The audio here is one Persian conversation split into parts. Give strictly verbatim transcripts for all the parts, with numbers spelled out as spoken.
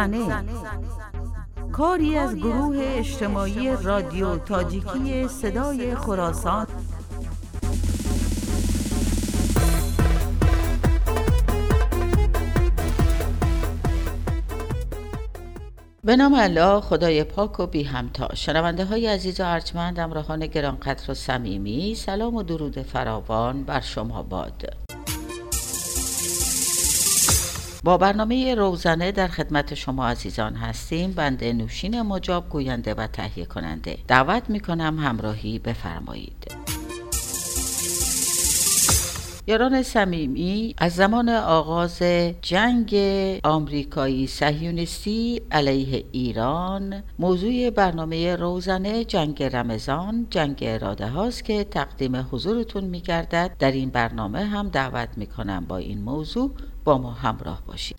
روزنه، کاری از گروه اجتماعی رادیو تاجیکی صدای خراسان. به نام الله، خدای پاک و بی همتا. شنونده های عزیز و ارجمند، همراهان گرانقدر و صمیمی، سلام و درود فراوان بر شما باد. با برنامه روزنه در خدمت شما عزیزان هستیم. بنده نوشین مجاب، گوینده و تهیه کننده. دعوت میکنم همراهی بفرمایید. یاران صمیمی، از زمان آغاز جنگ آمریکایی صهیونیستی علیه ایران، موضوع برنامه روزنه جنگ رمضان، جنگ اراده هاست که تقدیم حضورتون می‌گردد. در این برنامه هم دعوت می‌کنم با این موضوع با ما همراه باشید.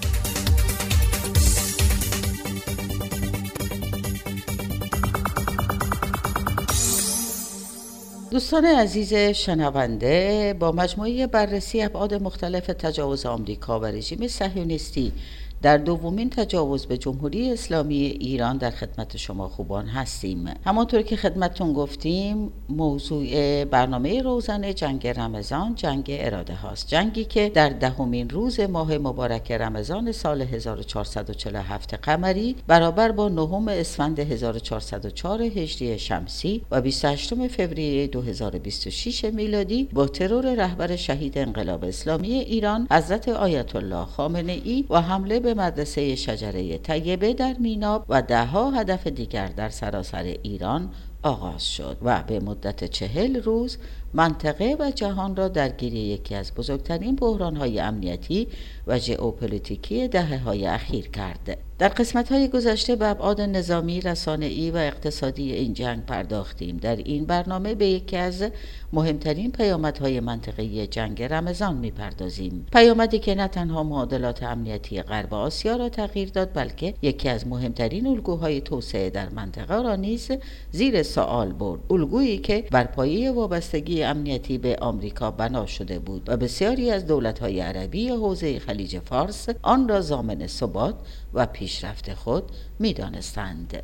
دوستان عزیز شنونده، با مجموعه بررسی ابعاد مختلف تجاوز آمریکا و رژیم صهیونیستی در دومین تجاوز به جمهوری اسلامی ایران در خدمت شما خوبان هستیم. همانطور که خدمتتون گفتیم، موضوع برنامه روزنه جنگ رمضان، جنگ اراده هاست. جنگی که در دهمین روز ماه مبارک رمضان سال هزار و چهارصد و چهل و هفت قمری برابر با نهم اسفند هزار و چهارصد و چهار هجری شمسی و بیست و هشتم فوریه دو هزار و بیست و شش میلادی با ترور رهبر شهید انقلاب اسلامی ایران حضرت آیت الله خامنه ای و حمله به مدرسه شجره طیبه در میناب و دهها هدف دیگر در سراسر ایران آغاز شد و به مدت چهل روز منطقه و جهان را درگیر یکی از بزرگترین بحران‌های امنیتی و ژئوپلیتیکی دهه‌های اخیر کرد. در قسمت‌های گذشته به ابعاد نظامی، رسانه‌ای و اقتصادی این جنگ پرداختیم. در این برنامه به یکی از مهمترین پیامدهای منطقه‌ای جنگ رمضان می‌پردازیم. پیامدی که نه تنها معادلات امنیتی غرب آسیا را تغییر داد، بلکه یکی از مهمترین الگوهای توسعه در منطقه را نیز زیر سوال برد. الگویی که بر پایه وابستگی امنیتی به آمریکا بنا شده بود و بسیاری از دولت‌های عربی حوزه خلیج فارس آن را ضامن ثبات و پیشرفت خود می‌دانستند.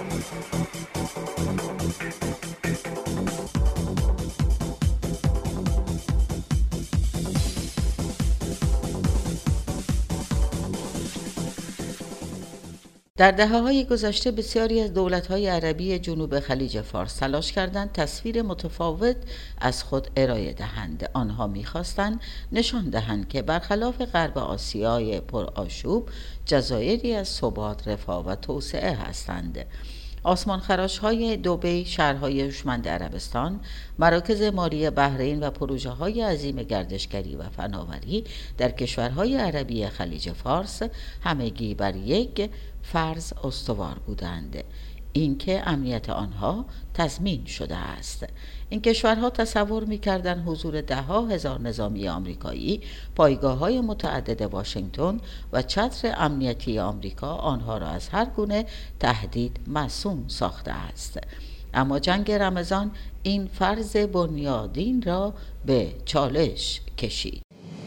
در دهه‌های گذشته بسیاری از دولت‌های عربی جنوب خلیج فارس تلاش کردند تصویر متفاوت از خود ارائه دهند. آنها می‌خواستند نشان دهند که برخلاف غرب آسیای پرآشوب، جزایری از ثبات، رفاه و توسعه هستند. آسمان خراش‌های دبی، شهرهای هوشمند عربستان، مراکز مالی بحرین و پروژه‌های عظیم گردشگری و فناوری در کشورهای عربی خلیج فارس همگی بر یک فرض استوار بودند: اینکه امنیت آنها تضمین شده است. این کشورها تصور می‌کردند حضور ده‌ها هزار نظامی آمریکایی، پایگاه‌های متعدد واشنگتن و چتر امنیتی آمریکا آنها را از هر گونه تهدید معصوم ساخته است. اما جنگ رمضان این فرض بنیادین را به چالش کشید.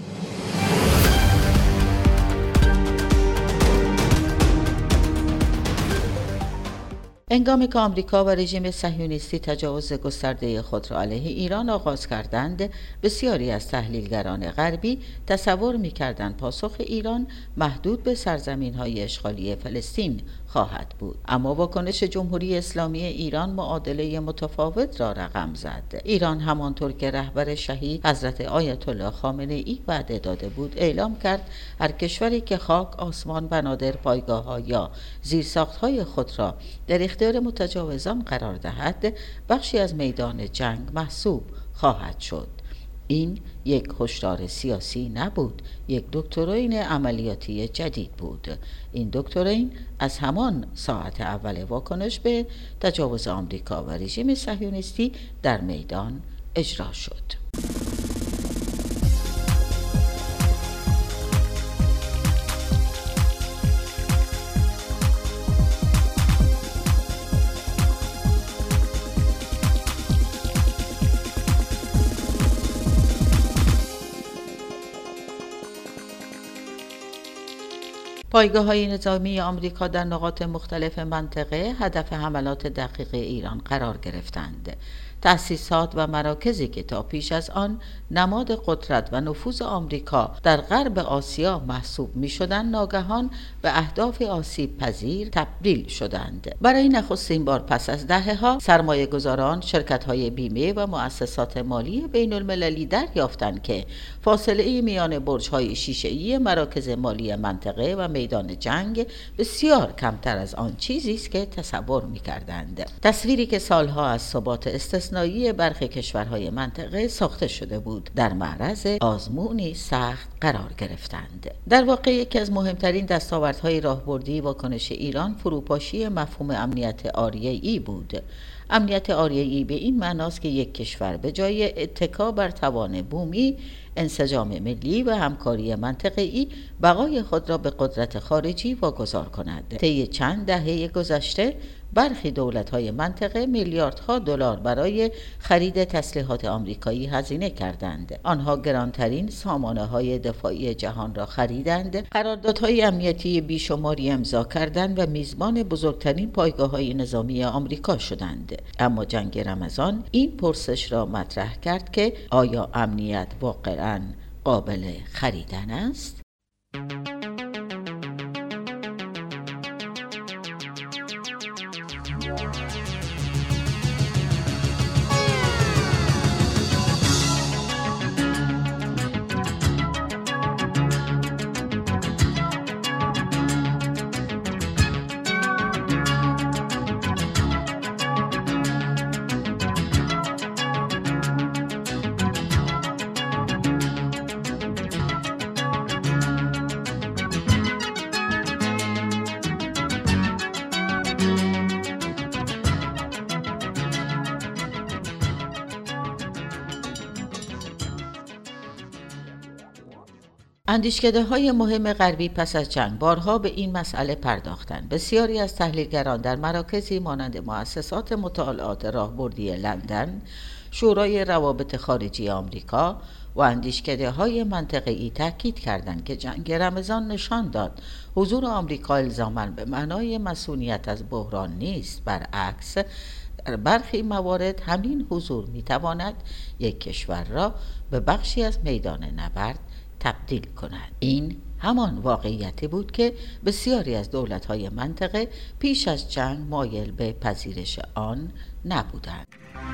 هنگامی که آمریکا و رژیم صهیونیستی تجاوز گسترده خود را علیه ایران آغاز کردند، بسیاری از تحلیلگران غربی تصور می‌کردند پاسخ ایران محدود به سرزمین‌های اشغالی فلسطین خواهد بود. اما واکنش جمهوری اسلامی ایران معادله متفاوت را رقم زد. ایران همانطور که رهبر شهید حضرت آیت الله خامنه ای وعده داده بود اعلام کرد هر کشوری که خاک، آسمان، بنادر، پایگاه‌ها یا زیرساخت‌های خود را در اختیار متجاوزان قرار دهد، بخشی از میدان جنگ محسوب خواهد شد. این یک هشدار سیاسی نبود، یک دکترین عملیاتی جدید بود. این دکترین از همان ساعت اول واکنش به تجاوز آمریکا و رژیم صهیونیستی در میدان اجرا شد. پایگاه‌های نظامی آمریکا در نقاط مختلف منطقه هدف حملات دقیق ایران قرار گرفتند. تأسیسات و مراکزی که تا پیش از آن نماد قدرت و نفوذ آمریکا در غرب آسیا محسوب می‌شدند، ناگهان به اهداف آسیب پذیر تبدیل شدند. برای نخستین بار پس از دهه‌ها سرمایه‌گذاران، شرکت‌های بیمه و مؤسسات مالی بین‌المللی دریافتند که فاصله میان برج‌های شیشه‌ای مراکز مالی منطقه و میدان جنگ بسیار کمتر از آن چیزی است که تصور می‌کردند. تصویری که سالها از ثبات استثنایی برخی کشورهای منطقه ساخته شده بود، در معرض آزمونی سخت قرار گرفتند. در واقع یکی از مهمترین دستاوردهای راهبردی واکنش ایران فروپاشی مفهوم امنیت آریایی بود. امنیت آریایی به این معناست که یک کشور به جای اتکا بر توان بومی، انسجام ملی و همکاری منطقه‌ای بقای خود را به قدرت خارجی واگذار کند. طی چند دهه گذشته برخی دولت‌های منطقه میلیاردها دلار برای خرید تسلیحات آمریکایی هزینه کردند. آنها گرانترین سامانه‌های دفاعی جهان را خریدند، قراردادهای امنیتی بیشماری امضا کردند و میزبان بزرگترین پایگاه‌های نظامی آمریکا شدند. اما جنگ رمضان این پرسش را مطرح کرد که آیا امنیت واقعاً قابل خریدن است؟ اندیشکده‌های مهم غربی پس از جنگ بارها به این مسئله پرداختند. بسیاری از تحلیلگران در مراکزی مانند مؤسسات مطالعات راهبردی لندن، شورای روابط خارجی آمریکا و اندیشکده‌های منطقه‌ای تاکید کردند که جنگ رمضان نشان داد حضور آمریکا الزاماً به معنای مسئولیت از بحران نیست. برعکس، در برخی موارد همین حضور می‌تواند یک کشور را به بخشی از میدان نبرد تبدیل کند. این همان واقعیتی بود که بسیاری از دولت‌های منطقه پیش از جنگ مایل به پذیرش آن نبودند.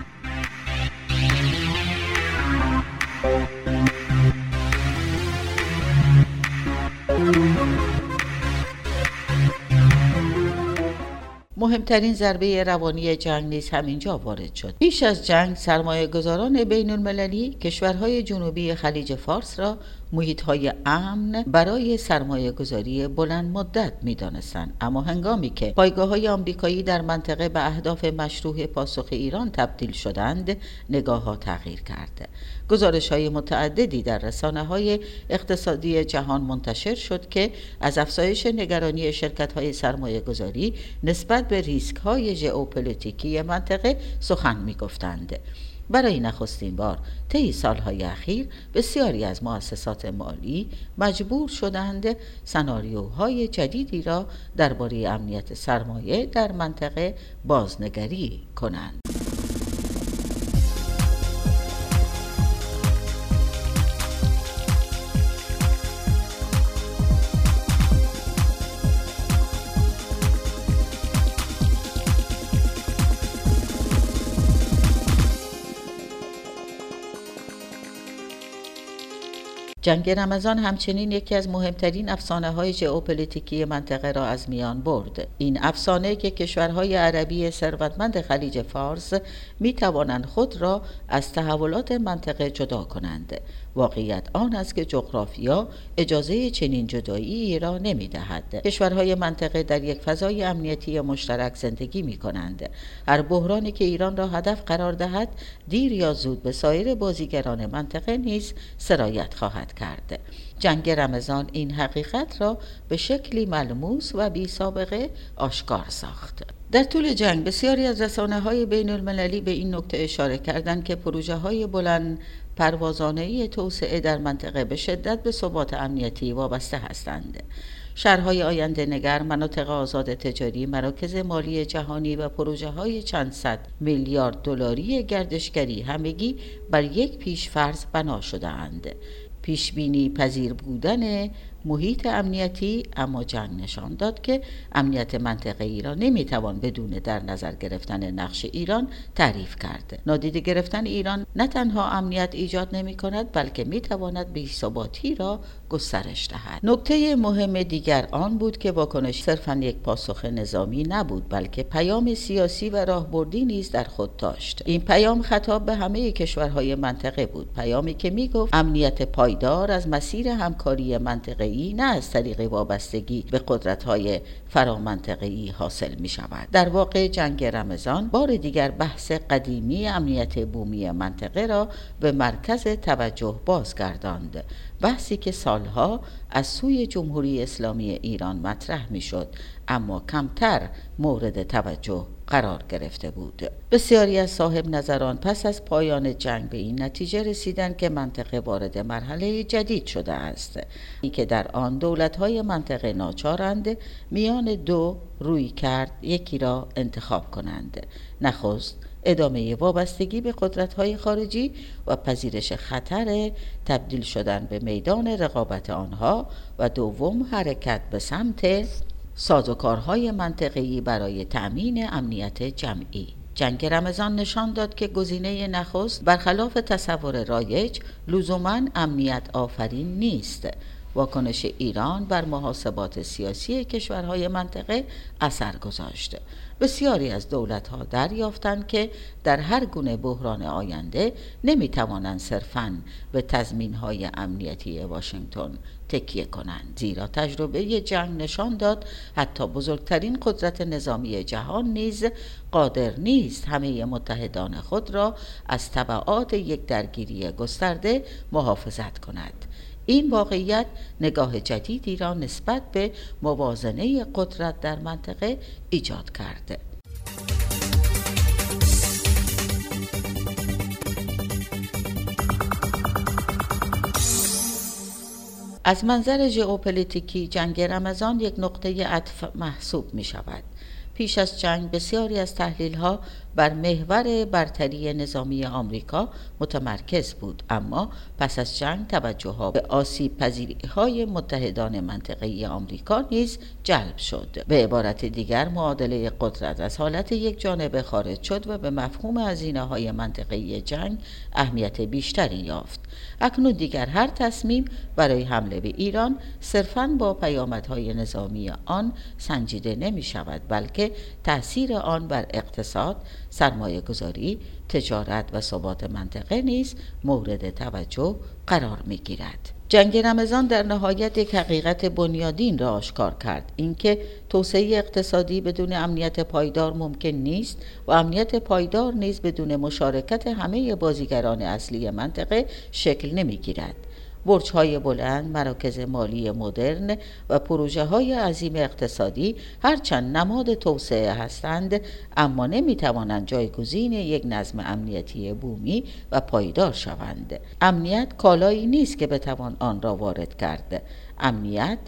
مهمترین ضربه روانی جنگ نیز همینجا وارد شد. پیش از جنگ سرمایه‌گذاران بین‌المللی کشورهای جنوبی خلیج فارس را محیط‌های امن برای سرمایه‌گذاری بلند مدت می‌دانستند، اما هنگامی که پایگاه‌های آمریکایی در منطقه به اهداف مشروع پاسخ ایران تبدیل شدند، نگاه‌ها تغییر کرد. گزارش‌های متعددی در رسانه‌های اقتصادی جهان منتشر شد که از افزایش نگرانی شرکت‌های سرمایه‌گذاری نسبت به ریسک‌های ژئوپلیتیکی منطقه سخن می‌گفتند. برای نخستین بار طی سالهای اخیر بسیاری از مؤسسات مالی مجبور شدند سناریوهای جدیدی را درباره امنیت سرمایه در منطقه بازنگری کنند. جنگ رمضان همچنین یکی از مهمترین افسانه‌های ژئوپلیتیکی منطقه را از میان برد. این افسانه که کشورهای عربی ثروتمند خلیج فارس می‌توانند خود را از تحولات منطقه جدا کنند. واقعیت آن است که جغرافیا اجازه چنین جدایی را نمی‌دهد. کشورهای منطقه در یک فضای امنیتی مشترک زندگی می‌کنند. هر بحرانی که ایران را هدف قرار دهد، دیر یا زود به سایر بازیگران منطقه نیز سرایت خواهد کرد. جنگ رمضان این حقیقت را به شکلی ملموس و بی سابقه آشکار ساخت. در طول جنگ بسیاری از رسانه‌های بین‌المللی به این نکته اشاره کردند که پروژه‌های بلند پروازانه‌ای توسعه در منطقه به شدت به ثبات امنیتی وابسته هستند. شهرهای آینده نگر، مناطق آزاد تجاری، مراکز مالی جهانی و پروژه های چند صد میلیارد دلاری گردشگری همگی بر یک پیش‌فرض بنا شده‌اند: پیش بینی پذیر بودن محیط امنیتی. اما جنگ نشان داد که امنیت منطقه‌ای را نمیتوان بدون در نظر گرفتن نقش ایران تعریف کرد. نادیده گرفتن ایران نه تنها امنیت ایجاد نمی کند، بلکه میتواند بی‌ثباتی را گسترش دهد. نکته مهم دیگر آن بود که واکنش صرفاً یک پاسخ نظامی نبود، بلکه پیام سیاسی و راهبردی نیز در خود داشت. این پیام خطاب به همه کشورهای منطقه بود، پیامی که میگفت امنیت پایدار از مسیر همکاری منطقه‌ای نه از طریق وابستگی به قدرت‌های فرامنطقه‌ای حاصل می‌شود. در واقع جنگ رمضان بار دیگر بحث قدیمی امنیت بومی منطقه را به مرکز توجه بازگرداند، بحثی که سالها از سوی جمهوری اسلامی ایران مطرح می‌شد اما کمتر مورد توجه قرار گرفته بود. بسیاری از صاحب نظران پس از پایان جنگ به این نتیجه رسیدند که منطقه وارد مرحله جدید شده است، این که در آن دولت‌های منطقه ناچارند میان دو روی کرد یکی را انتخاب کنند: نخست ادامه وابستگی به قدرت‌های خارجی و پذیرش خطر تبدیل شدن به میدان رقابت آنها، و دوم حرکت به سمت سازوکارهای منطقه‌ای برای تأمین امنیت جمعی. جنگ رمضان نشان داد که گزینه نخست برخلاف تصور رایج لزوماً امنیت آفرین نیست. واکنش ایران بر محاسبات سیاسی کشورهای منطقه اثر گذاشت. بسیاری از دولت‌ها دریافتند که در هر گونه بحران آینده نمی‌توانند صرفاً به تضمین‌های امنیتی واشنگتن تکیه کنند، زیرا تجربه جنگ نشان داد حتی بزرگترین قدرت نظامی جهان نیز قادر نیست همه متحدان خود را از تبعات یک درگیری گسترده محافظت کند. این واقعیت نگاه جدیدی را نسبت به موازنه قدرت در منطقه ایجاد کرده. از منظر ژئوپلیتیکی جنگ رمضان یک نقطه عطف محسوب می شود. پیش از جنگ بسیاری از تحلیل‌ها بر محور برتری نظامی آمریکا متمرکز بود، اما پس از جنگ توجه‌ها به آسیب پذیری‌های متحدان منطقه‌ای آمریکا نیز جلب شد. به عبارت دیگر معادله قدرت از حالت یک جانبه خارج شد و به مفهوم هزینه‌های منطقه‌ای جنگ اهمیت بیشتری یافت. اکنون دیگر هر تصمیم برای حمله به ایران صرفاً با پیامدهای نظامی آن سنجیده نمی شود، بلکه تأثیر آن بر اقتصاد، سرمایه گذاری، تجارت و ثبات منطقه نیز مورد توجه قرار می گیرد. جنگ رمضان در نهایت یک حقیقت بنیادین را آشکار کرد: اینکه توسعه اقتصادی بدون امنیت پایدار ممکن نیست و امنیت پایدار نیز بدون مشارکت همه بازیگران اصلی منطقه شکل نمی‌گیرد. برج‌های بلند، مراکز مالی مدرن و پروژه‌های عظیم اقتصادی هرچند نماد توسعه هستند، اما نمی‌توانند جایگزین یک نظم امنیتی بومی و پایدار شوند. امنیت کالایی نیست که بتوان آن را وارد کرد. امنیت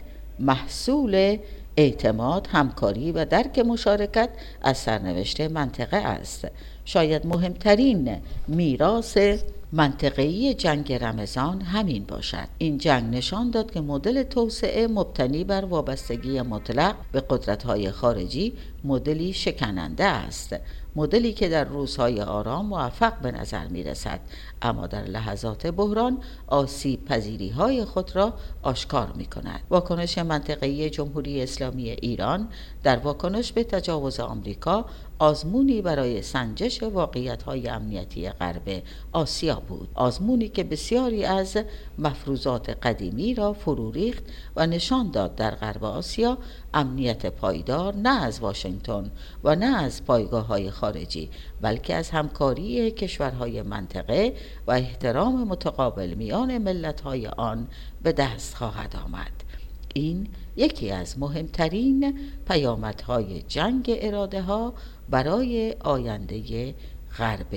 محصول اعتماد، همکاری و درک مشارکت از سرنوشت منطقه است. شاید مهمترین میراث منطقه‌ای جنگ رمضان همین باشد. این جنگ نشان داد که مدل توسعه مبتنی بر وابستگی مطلق به قدرت‌های خارجی مدلی شکننده است. مدلی که در روزهای آرام موفق به نظر می رسد، اما در لحظات بحران آسیب پذیری های خود را آشکار می کند. واکنش منطقه‌ای جمهوری اسلامی ایران در واکنش به تجاوز آمریکا آزمونی برای سنجش واقعیت‌های امنیتی غرب آسیا بود. آزمونی که بسیاری از مفروضات قدیمی را فرو ریخت و نشان داد در غرب آسیا امنیت پایدار نه از واشنگتن و نه از پایگاه‌های خارجی، بلکه از همکاری کشورهای منطقه و احترام متقابل میان ملت‌های آن به دست خواهد آمد. این یکی از مهمترین پیامدهای جنگ اراده‌ها برای آینده غرب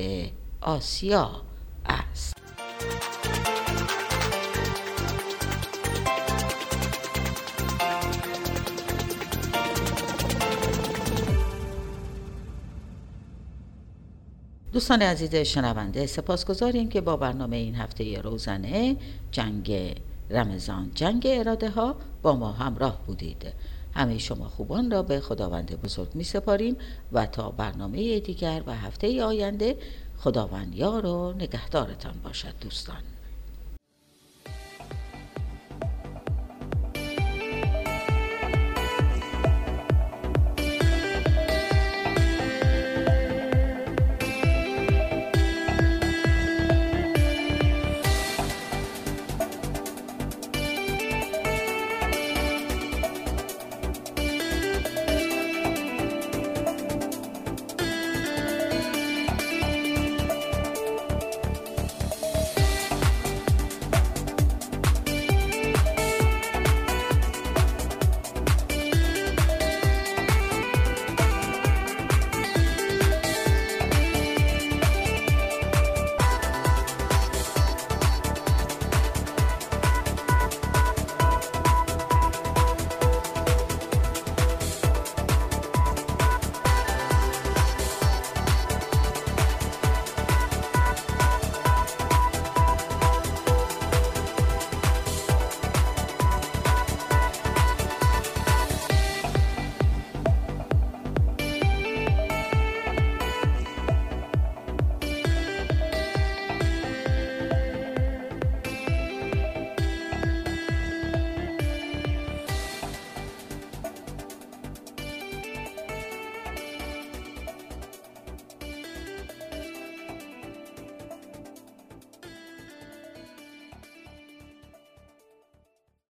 آسیا است. دوستان عزیز شنونده، سپاسگزاریم که با برنامه این هفته روزانه جنگ رمضان، جنگ اراده ها با ما همراه بودید. همه شما خوبان را به خداوند بزرگ می سپاریم و تا برنامه دیگر و هفته آینده خداوند یار و نگهدارتان باشد دوستان.